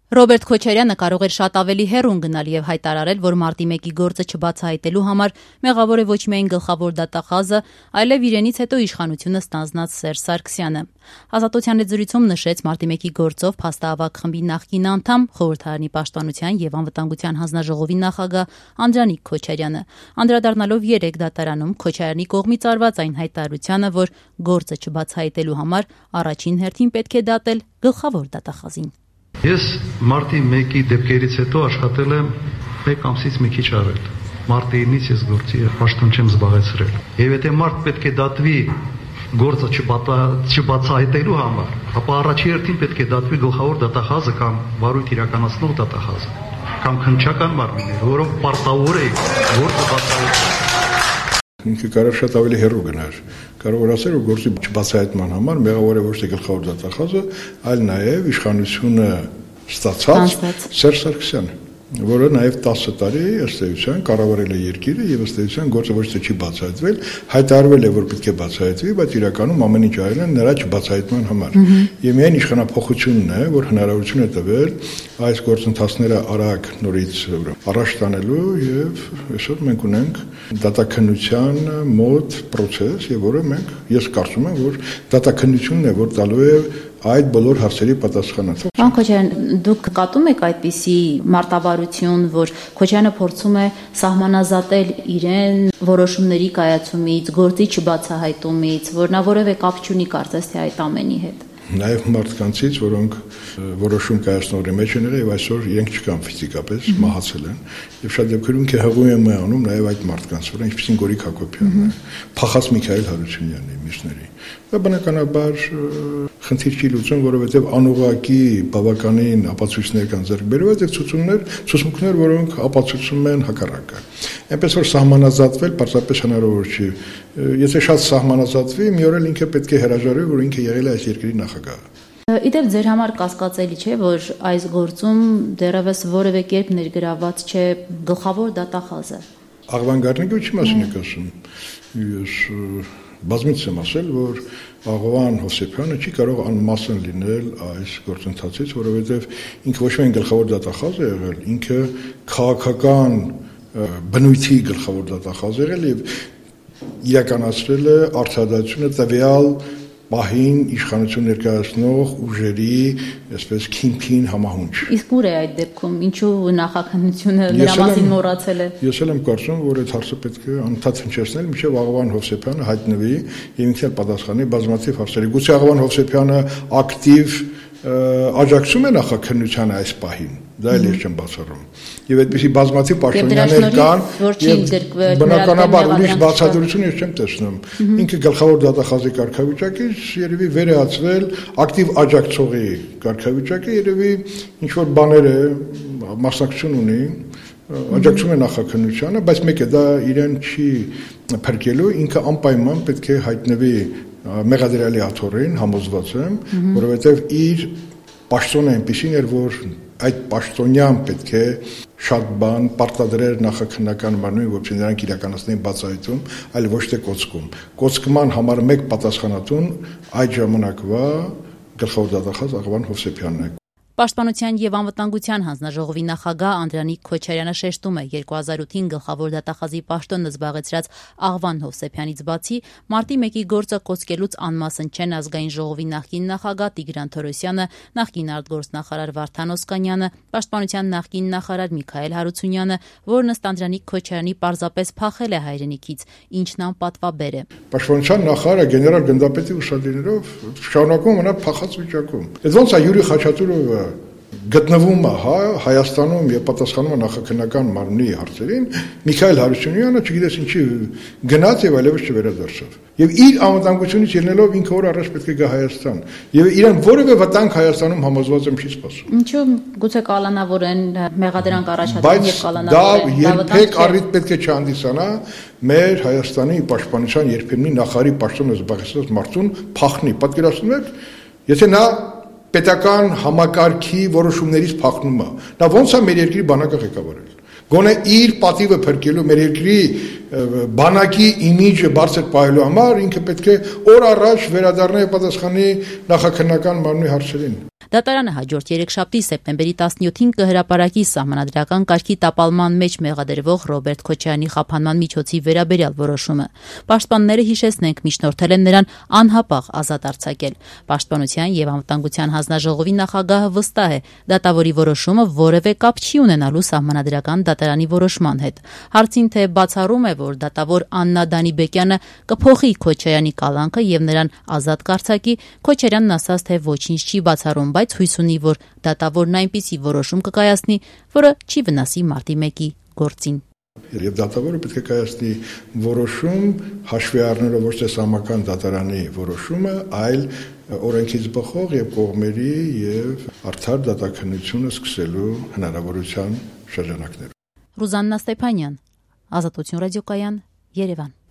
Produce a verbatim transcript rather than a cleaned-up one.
Ռոբերտ Քոչարյանը կարող էր շատ ավելի հեռուն գնալ եւ հայտարարել, որ մարտի մեկի գործը չբացահայտելու համար մեղավոր է ոչ միայն գլխավոր դատախազը, այլև իրենից հետո իշխանությունը ստանձնած Սերժ Սարգսյանը։ Ազատության հետ զրույցում նշեց մարտի մեկի գործով փաստահավաք խմբի նախկին անդամ, խորհրդարանի պաշտպանության եւ անվտանգության հանձնաժողովի նախագահ Անդրանիկ Քոչարյանը, անդրադառնալով երեք դատարանում Քոչարյանի կողմից արված այն հայտարարությանը, որ գործը չբացահայտելու համար առաջին հերթին պետք է դատել գլխավոր դատախազին։ Ես մարտի մեկի դեպքերից հետո աշխատել եմ մեկ ամսից մի քիչ արել։ Մարտի ինից ես գործի պաշտոն չեմ զբաղեցրել։ Եվ եթե մարդ պետք է դատվի գործը չբացահայտելու համար, ապա առաջի հերթին պետք է դատվի գլխավոր դատախազը կամ վարույթ իրականացնող դատախազը, կամ քննչական մարմինները, որոնք պարտավոր էին գործը բացահայտել։ Ինքը կարող շատ ավելի հեռու գնար։ Կարող էր ասել, որ գործի չբացահայտման համար մեղավոր է ոչ թե գլխավոր դատախազը, այլ նաև իշխանությունը ստացած Սերժ Սարգսյանը, որը նաև տասը տարի ըստ էության կառավարել է երկիրը եւ ըստ էության գործը ոչ թե չի բացահայտվել, հայտարարվել է, որ պետք է բացահայտվի, բայց իրականում ամեն ինչ արել են նրա չբացահայտման համար։ Եվ միայն իշխանափոխությունն է, որ հնարավորություն է տվել այս գործընթացները արագ նորից առաջ տանելու եւ այսօր մենք ունենք դատաքննության մոտ process, եւ որը մենք ես կարծում եմ, որ դատաքննությունն է, որ տալու է այդ բոլոր հարցերի պատասխանը։ Պարոն Քոչարյան, դուք կատում եք այդպիսի մարտավարություն, որ Քոչարյանը փորձում է սահմանազատել իրեն որոշումների կայացումից, գործի չբացահայտումից, որ նա որևէ կապ չունի կարծես թե այդ ամենի հետ։ Նաև մարդկանցից, որոնք որոշում կայացնողի մեջ են եղել եւ այսօր իրենք չկան ֆիզիկապես, մահացել են։ Եվ շատ դեպքերում ինքը հղում է անում նաև այդ մարդկանց վրա, ինչպեսին Գորիկ Հակոբյանն է, փախած Միքայել Հարությունյանն է, մյուսների։ Դա բնականաբար խնդիր չի լուծում, որովհետև անուղղակի բավականին ապացույցներ կան ձեռք բերված եւ ցուցումներ, ցուցմունքներ, որոնք ապացուցում են հակառակը։ Այնպես որ սահմանազատվել պարզապես հնարավոր չի։ Եթե շատ սահմանազատվի, մի օր էլ ինքը պետք է հրաժարվի, որ ինքը եղել է այս երկրի նախագահը։ Իդեպ ձեր համար կասկածելի չէ, որ այս գործում դեռևս որևէ կերպ ներգրաված չէ գլխավոր դատախազը։ Աղվան Գառնիկի չի մասին եք ասում։ Ես բազմիցս եմ ասել, որ Աղվան Հովսեփյանը չի կարող անմասն լինել այս գործընթացից, որովհետև ինքը ոչ միայն գլխավոր դատախազ է եղել, ինքը քաղաքական բնույթի գլխավոր դատախազ եղել եւ իրականացրել է արդարադատությունը տվյալ պահին իշխանություն ներկայացնող ուժերի, այսպես քիմփին համահունչ։ Իսկ ուր է այդ դեպքում, ինչու նախաքննությունը նրա մասին մոռացել է։ Ես էլ եմ կարծում, որ այդ հարցը պետք է անընդհատ հնչեցնել, մինչև Աղվան Հովսեփյանը հայտնվի եւ ինքն էլ պատասխանի բազմաթիվ հարցերի։ Գուցե Աղվան Հովսեփյանը ակտիվ աջակցում է նախաքննությանը այս պահին, դա էլ ես չեմ բացառում։ Եվ այդպիսի բազմաթիվ պաշտոնյաներ կան, եւ բնականաբար ուրիշ բացատրություն ես չեմ տեսնում։ Ինքը գլխավոր դատախազի կարգավիճակից երևի վերահացվել ակտիվ աջակցողի կարգավիճակը, երևի ինչ որ բաներ է, մասնակցություն ունի, աջակցում է նախաքննությանը, բայց մեկը դա իրեն չի փրկելու, ինքը անպայման պետք է հայտնվի մեղադրյալի աթոռին, համոզված եմ, որովհետև իր պաշտոնը այնպեսին էր, որ այդ պաշտոնյան պետք է շատ բան պարտադրեր նախաքննական մարմնին, որպեսզի նրանք իրականացնեն բացահայտում, այլ ոչ թե կոծկում։ Կոծկման համար մեկ պատասխանատուն այդ ժամանակվա գլխավոր դատախազ Աղվան Հովսեփյանն է։ Պաշտպանության եւ անվտանգության հանձնաժողովի նախագահ Անդրանիկ Քոչարյանը շեշտում է երկու հազար ութին գլխավոր դատախազի պաշտոնը զբաղեցրած Աղվան Հովսեփյանից բացի մարտի մեկի գործը կոծկելուց անմասն չեն ազգային ժողովի նախկին նախագահ Տիգրան Թորոսյանը, նախկին արտգործնախարար Վարդան Օսկանյանը, պաշտպանության նախկին նախարար Միքայել Հարությունյանը, որն ըստ Անդրանիկ Քոչարյանի պարզապես փախել է հայրենիքից, ինչն անպատվաբեր է։ Պաշտպանության նախարարը գեներալ գնդապետի ուշադրելով շարունակում մնա փախած վիճակում։ Այդ ոնց է Յուրի Խաչատուրովը գտնվում է հա Հայաստանում եւ պատասխանում է նախաքննական մարմնի հարցերին, Միքայել Հարությունյանը չգիտես ինչի գնաց եւ այլևս չվերադարձավ։ Եվ իր անվտանգությունից ելնելով ինքը օր առաջ պետք է գա Հայաստան։ Եվ իրեն որևէ վտանգ Հայաստանում համոզված եմ չի սպասում։ Ինչու գուցե կալանավորեն մեղադրանք առաջադրեն եւ կալանավորեն։ Դա երբեք առիթ պետք է չհանդիսանա մեր Հայաստանի պաշտպանության երբեմնի նախարարի պաշտոնը զբաղեցրած մարդուն փախնի։ Պատկերացնում եք, եթե նա պետական համակարգի որոշումներից փախնում է։ Նա ոնց է մեր երկրի բանակը ղեկավարել։ Գոնե իր պատիվը փրկելու մեր երկրի բանակի իմիջը բարձր պահելու համար ինքը պետք է օր առաջ վերադառնա եւ պատասխանի նախաքննական մարմնի հարցերին։ Դատարանը հաջորդ երեքշաբթի սեպտեմբերի տասնյոթին կհրապարակի սահմանադրական կարգի տապալման մեջ մեղադրվող Ռոբերտ Քոչարյանի խափանման միջոցի վերաբերյալ որոշումը։ Պաշտպանները, հիշեցնենք, միջնորդել են նրան անհապաղ ազատ արձակել։ Պաշտպանության եւ անվտանգության հանձնաժողովի նախագահը վստահ է, դատավորի որոշումը որևէ կապ չի ունենալու սահմանադրական դատարանի որոշման հետ։ Հարցին, թե բացառում է, որ դատավոր Աննա Դանիբեկյանը կփոխի Քոչարյանի կալանքը եւ նրան ազատ կարձակի, Քոչարյանն ասաց, թե ոչինչ չի բացառում, բայց հույս ունի, որ դատավորն այնպիսի որոշում կկայացնի, որը չի վնասի մարտի մեկի գործին։ Եվ դատավորը պետք է կայացնի որոշում հաշվի առնելով ոչ թե սահմանական դատարանի որոշումը, այլ օրենքից բխող եւ կողմերի եւ արդար դատաքննությունը սկսելու հնարավորության շրջանակներում։ Ռուզաննա Ստեփանյան, Ազատություն ռադիոկայան, Երևան։